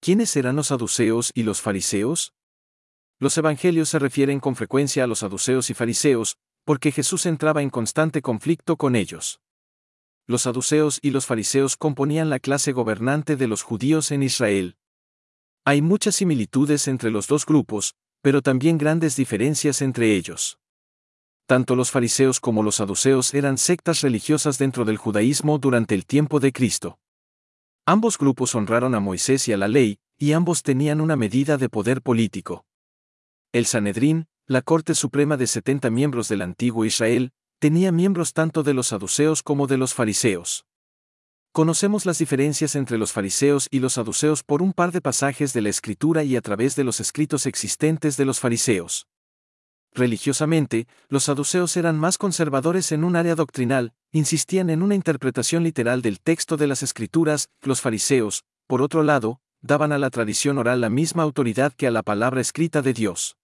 ¿Quiénes eran los saduceos y los fariseos? Los evangelios se refieren con frecuencia a los saduceos y fariseos, porque Jesús entraba en constante conflicto con ellos. Los saduceos y los fariseos componían la clase gobernante de los judíos en Israel. Hay muchas similitudes entre los dos grupos, pero también grandes diferencias entre ellos. Tanto los fariseos como los saduceos eran sectas religiosas dentro del judaísmo durante el tiempo de Cristo. Ambos grupos honraron a Moisés y a la ley, y ambos tenían una medida de poder político. El Sanedrín, la Corte Suprema de 70 miembros del antiguo Israel, tenía miembros tanto de los saduceos como de los fariseos. Conocemos las diferencias entre los fariseos y los saduceos por un par de pasajes de la Escritura y a través de los escritos existentes de los fariseos. Religiosamente, los saduceos eran más conservadores en un área doctrinal, insistían en una interpretación literal del texto de las Escrituras. Los fariseos, por otro lado, daban a la tradición oral la misma autoridad que a la palabra escrita de Dios.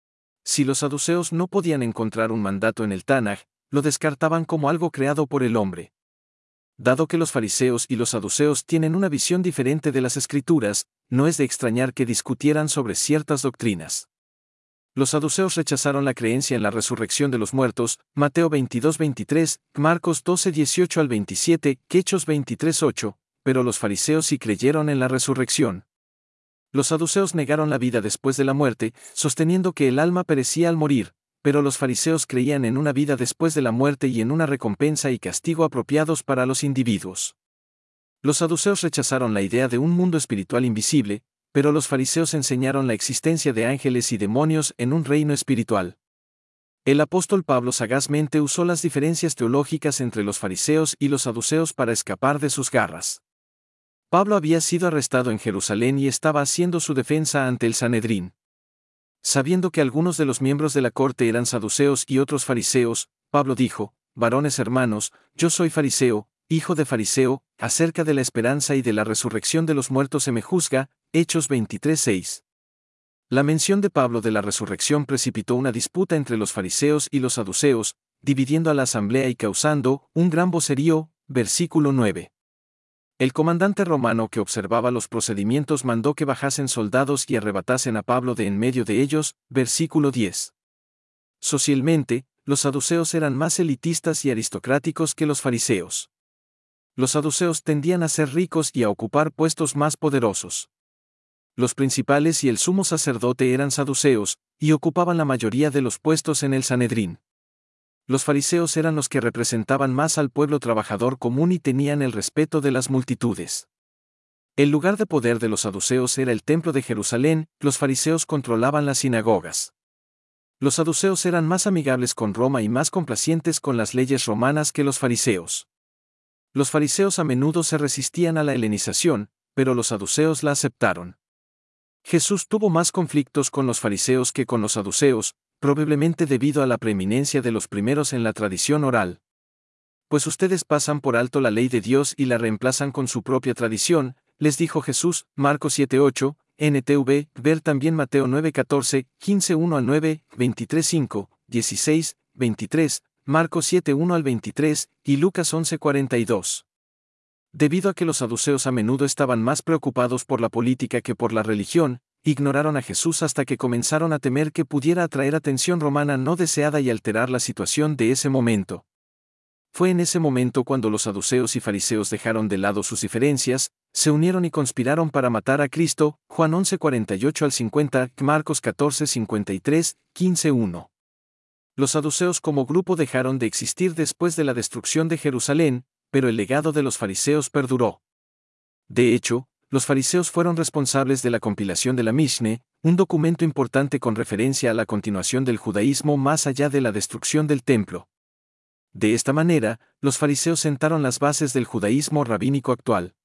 Si los saduceos no podían encontrar un mandato en el Tanaj, lo descartaban como algo creado por el hombre. Dado que los fariseos y los saduceos tienen una visión diferente de las Escrituras, no es de extrañar que discutieran sobre ciertas doctrinas. Los saduceos rechazaron la creencia en la resurrección de los muertos, Mateo 22:23, Marcos 12:18 al 27, Hechos 23:8, pero los fariseos sí creyeron en la resurrección. Los saduceos negaron la vida después de la muerte, sosteniendo que el alma perecía al morir, pero los fariseos creían en una vida después de la muerte y en una recompensa y castigo apropiados para los individuos. Los saduceos rechazaron la idea de un mundo espiritual invisible, pero los fariseos enseñaron la existencia de ángeles y demonios en un reino espiritual. El apóstol Pablo sagazmente usó las diferencias teológicas entre los fariseos y los saduceos para escapar de sus garras. Pablo había sido arrestado en Jerusalén y estaba haciendo su defensa ante el Sanedrín. Sabiendo que algunos de los miembros de la corte eran saduceos y otros fariseos, Pablo dijo: «Varones hermanos, yo soy fariseo, hijo de fariseo, acerca de la esperanza y de la resurrección de los muertos se me juzga». Hechos 23:6. La mención de Pablo de la resurrección precipitó una disputa entre los fariseos y los saduceos, dividiendo a la asamblea y causando un gran vocerío. Versículo 9. El comandante romano que observaba los procedimientos mandó que bajasen soldados y arrebatasen a Pablo de en medio de ellos. Versículo 10. Socialmente, los saduceos eran más elitistas y aristocráticos que los fariseos. Los saduceos tendían a ser ricos y a ocupar puestos más poderosos. Los principales y el sumo sacerdote eran saduceos, y ocupaban la mayoría de los puestos en el Sanedrín. Los fariseos eran los que representaban más al pueblo trabajador común y tenían el respeto de las multitudes. El lugar de poder de los saduceos era el templo de Jerusalén, los fariseos controlaban las sinagogas. Los saduceos eran más amigables con Roma y más complacientes con las leyes romanas que los fariseos. Los fariseos a menudo se resistían a la helenización, pero los saduceos la aceptaron. Jesús tuvo más conflictos con los fariseos que con los saduceos, probablemente debido a la preeminencia de los primeros en la tradición oral. Pues ustedes pasan por alto la ley de Dios y la reemplazan con su propia tradición, les dijo Jesús. Marcos 7:8, NTV, ver también Mateo 9:14, 15:1 al 9, 23:5, 16, 23, Marcos 7:1 al 23, y Lucas 11:42. Debido a que los saduceos a menudo estaban más preocupados por la política que por la religión, ignoraron a Jesús hasta que comenzaron a temer que pudiera atraer atención romana no deseada y alterar la situación de ese momento. Fue en ese momento cuando los saduceos y fariseos dejaron de lado sus diferencias, se unieron y conspiraron para matar a Cristo. Juan 11:48 al 50, Marcos 14:53, 15:1. Los saduceos como grupo dejaron de existir después de la destrucción de Jerusalén, pero el legado de los fariseos perduró. De hecho, los fariseos fueron responsables de la compilación de la Mishné, un documento importante con referencia a la continuación del judaísmo más allá de la destrucción del templo. De esta manera, los fariseos sentaron las bases del judaísmo rabínico actual.